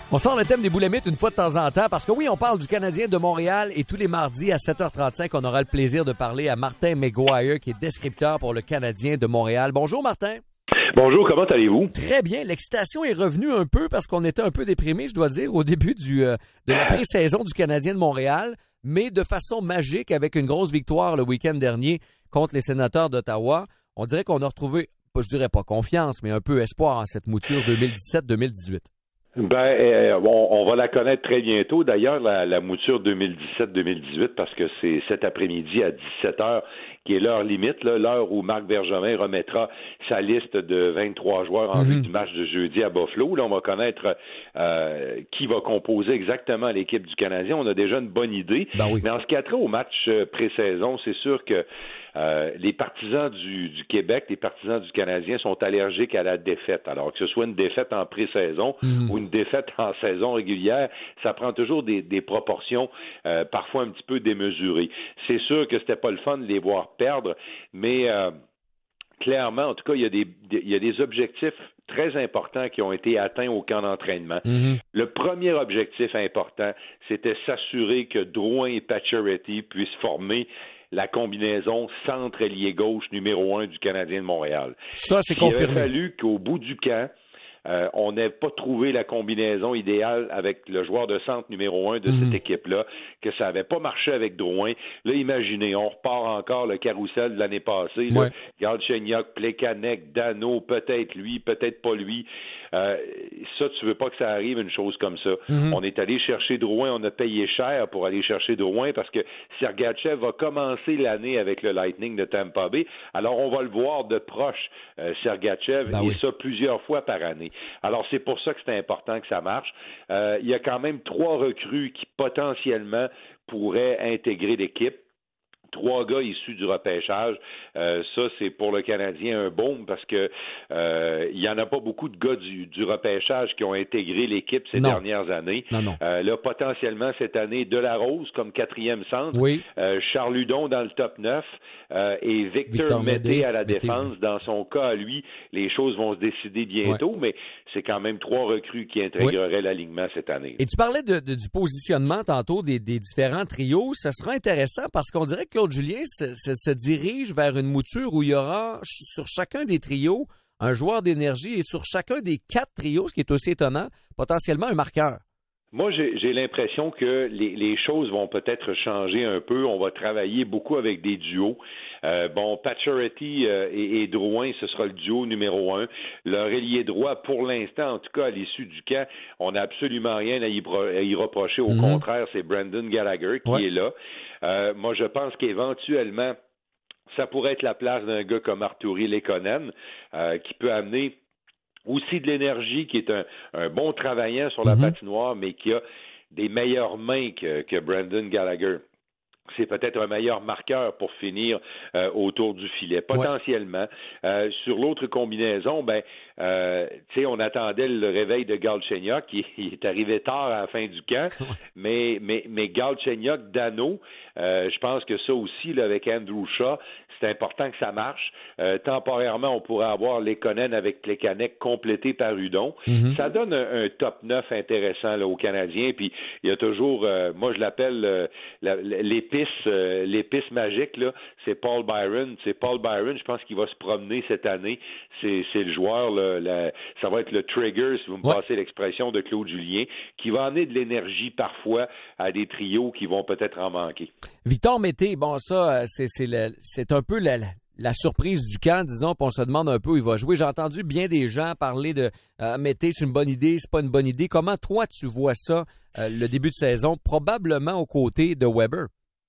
On sort le thème des boulamites une fois de temps en temps parce que oui, on parle du Canadien de Montréal et tous les mardis à 7h35, on aura le plaisir de parler à Martin McGuire qui est descripteur pour le Canadien de Montréal. Bonjour Martin. Bonjour, comment allez-vous? Très bien. L'excitation est revenue un peu parce qu'on était un peu déprimés, je dois dire, au début de la pré-saison du Canadien de Montréal, mais de façon magique avec une grosse victoire le week-end dernier contre les Sénateurs d'Ottawa. On dirait qu'on a retrouvé, je dirais pas confiance, mais un peu espoir en cette mouture 2017-2018. On va la connaître très bientôt. D'ailleurs, la mouture 2017-2018, parce que c'est cet après-midi à 17h qui est l'heure limite, là, l'heure où Marc Bergevin remettra sa liste de 23 joueurs en vue du match de jeudi à Buffalo. Là, on va connaître qui va composer exactement l'équipe du Canadien. On a déjà une bonne idée. Oui. Mais en ce qui a trait au match pré-saison, c'est sûr que les partisans du Québec, les partisans du Canadien sont allergiques à la défaite. Alors que ce soit une défaite en pré-saison ou une défaite en saison régulière, ça prend toujours des proportions parfois un petit peu démesurées. C'est sûr que c'était pas le fun de les voir perdre, mais clairement, en tout cas, il y a des objectifs très importants qui ont été atteints au camp d'entraînement. Le premier objectif important, c'était s'assurer que Drouin et Pacioretty puissent former la combinaison centre-ailier gauche numéro 1 du Canadien de Montréal. Ça, c'est confirmé. Il aurait fallu qu'au bout du camp, on n'ait pas trouvé la combinaison idéale avec le joueur de centre numéro 1 de cette équipe-là, que ça n'avait pas marché avec Drouin. Là, imaginez, on repart encore le carrousel de l'année passée. Ouais. Galchenyuk, Plekanec, Dano, peut-être lui, peut-être pas lui. Ça, tu veux pas que ça arrive, une chose comme ça. On est allé chercher Drouin, on a payé cher pour aller chercher Drouin parce que Sergachev va commencer l'année avec le Lightning de Tampa Bay. Alors, on va le voir de proche, Sergachev, ça plusieurs fois par année. Alors, c'est pour ça que c'est important que ça marche. Il y a quand même 3 recrues qui potentiellement pourraient intégrer l'équipe. 3 gars issus du repêchage, ça c'est pour le Canadien un baume parce que il y en a pas beaucoup de gars du repêchage qui ont intégré l'équipe ces dernières années. Là, potentiellement cette année, Delarose comme 4e centre, Charles Hudon dans le top 9 et Victor Mété à la défense. Dans son cas, à lui, les choses vont se décider bientôt, mais c'est quand même 3 recrues qui intégreraient l'alignement cette année. Et tu parlais du positionnement tantôt des différents trios. Ça sera intéressant parce qu'on dirait que Claude Julien se dirige vers une mouture où il y aura sur chacun des trios un joueur d'énergie et sur chacun des 4 trios, ce qui est aussi étonnant, potentiellement un marqueur. Moi, j'ai l'impression que les choses vont peut-être changer un peu. On va travailler beaucoup avec des duos. Pacioretty et Drouin, ce sera le duo numéro 1. Leur ailier droit, pour l'instant, en tout cas à l'issue du camp, on n'a absolument rien à y reprocher. Au contraire, c'est Brendan Gallagher qui est là. Moi, je pense qu'éventuellement, ça pourrait être la place d'un gars comme Artturi Lekonen, qui peut amener aussi de l'énergie, qui est un bon travaillant sur la patinoire, mais qui a des meilleures mains que Brendan Gallagher. C'est peut-être un meilleur marqueur pour finir autour du filet, potentiellement. Sur l'autre combinaison, on attendait le réveil de Galchenyuk, qui est arrivé tard à la fin du camp, mais Galchenyuk, Dano, je pense que ça aussi, là, avec Andrew Shaw, c'est important que ça marche. Temporairement, on pourrait avoir Lekonen avec Plekanec complété par Hudon. Ça donne un top 9 intéressant là, aux Canadiens. Puis il y a toujours, moi je l'appelle l'épice magique, là, c'est Paul Byron. C'est Paul Byron, je pense qu'il va se promener cette année. C'est le joueur, là, ça va être le trigger, si vous me passez l'expression de Claude Julien, qui va amener de l'énergie parfois à des trios qui vont peut-être en manquer. Victor Mété, ça, c'est un peu la surprise du camp, disons, puis on se demande un peu où il va jouer. J'ai entendu bien des gens parler de Mété, c'est une bonne idée, c'est pas une bonne idée. Comment toi tu vois ça, le début de saison, probablement aux côtés de Weber?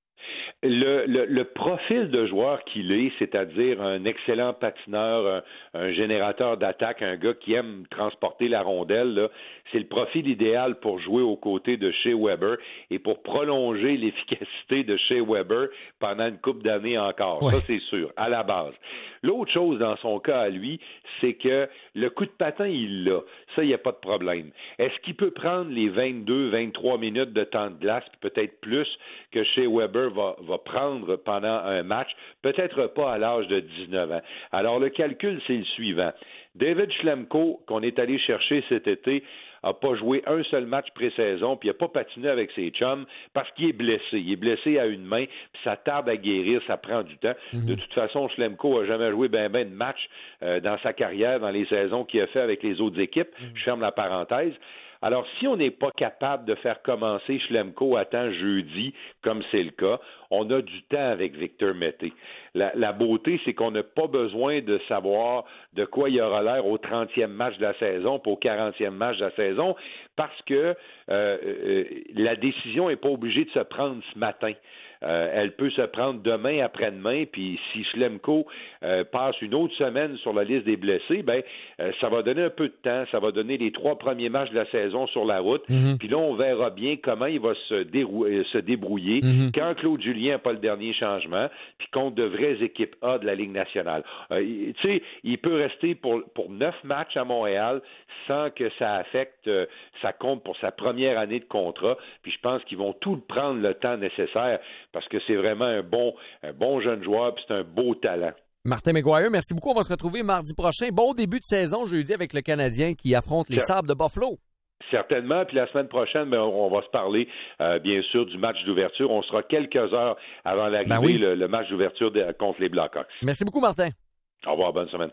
Le profil de joueur qu'il est, c'est-à-dire un excellent patineur, un générateur d'attaque, un gars qui aime transporter la rondelle, là, c'est le profil idéal pour jouer aux côtés de Shea Weber et pour prolonger l'efficacité de Shea Weber pendant une couple d'années encore. Ça, c'est sûr, à la base. L'autre chose dans son cas à lui, c'est que le coup de patin, il l'a. Ça, il n'y a pas de problème. Est-ce qu'il peut prendre les 22-23 minutes de temps de glace, puis peut-être plus que Shea Weber va prendre pendant un match? Peut-être pas à l'âge de 19 ans. Alors, le calcul, c'est le suivant. David Schlemko, qu'on est allé chercher cet été, n'a pas joué un seul match pré-saison, puis il n'a pas patiné avec ses chums parce qu'il est blessé. Il est blessé à une main, puis ça tarde à guérir, ça prend du temps. De toute façon, Schlemko n'a jamais joué ben de matchs dans sa carrière, dans les saisons qu'il a fait avec les autres équipes. Je ferme la parenthèse. Alors, si on n'est pas capable de faire commencer Schlemko à temps jeudi, comme c'est le cas, on a du temps avec Victor Mété. La beauté, c'est qu'on n'a pas besoin de savoir de quoi il aura l'air au 30e match de la saison, puis au 40e match de la saison, parce que la décision n'est pas obligée de se prendre ce matin. Elle peut se prendre demain, après-demain, puis si Schlemko passe une autre semaine sur la liste des blessés, ça va donner un peu de temps, ça va donner les 3 premiers matchs de la saison sur la route, puis là, on verra bien comment il va se débrouiller quand Claude Julien n'a pas le dernier changement, puis contre de vraies équipes A de la Ligue nationale. Tu sais, il peut rester pour 9 matchs à Montréal sans que ça affecte sa compte pour sa première année de contrat, puis je pense qu'ils vont tout prendre le temps nécessaire parce que c'est vraiment un bon jeune joueur, puis c'est un beau talent. Martin McGuire, merci beaucoup. On va se retrouver mardi prochain. Bon début de saison jeudi avec le Canadien qui affronte les Sabres de Buffalo. Certainement. Puis la semaine prochaine, on va se parler, bien sûr, du match d'ouverture. On sera quelques heures avant l'arrivée, le match d'ouverture contre les Blackhawks. Merci beaucoup, Martin. Au revoir. Bonne semaine.